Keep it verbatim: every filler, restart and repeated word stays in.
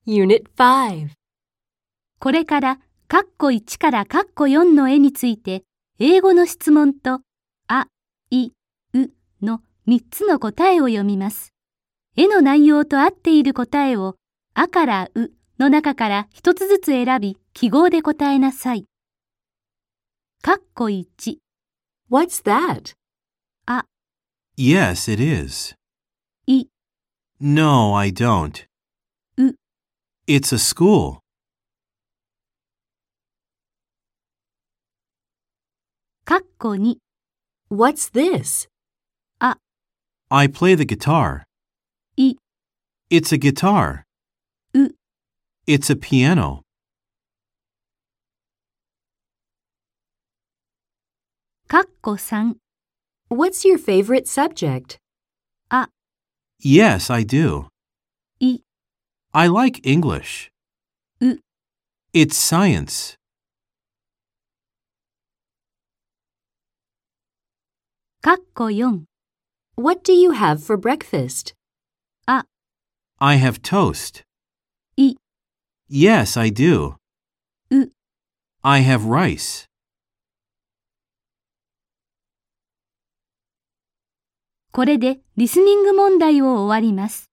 Unit five. これからカッコいちからカッコよんの絵について英語の質問とあ、い、うのみっつの答えを読みます。絵の内容と合っている答えをあからうの中から一つずつ選び記号で答えなさい。カッコいち What's that? あ、 Yes, it is. い、 No, I don't. う It's a school. カッコに What's this? あ、 I play the guitar. い、 It's a guitar. う It's a piano. カッコさん What's your favorite subject? あ、 Yes, I do. い、 I like English. う It's science. カッコよん What do you have for breakfast? あ、 I have toast. い、 Yes, I do. う I have rice. これでリスニング問題を終わります。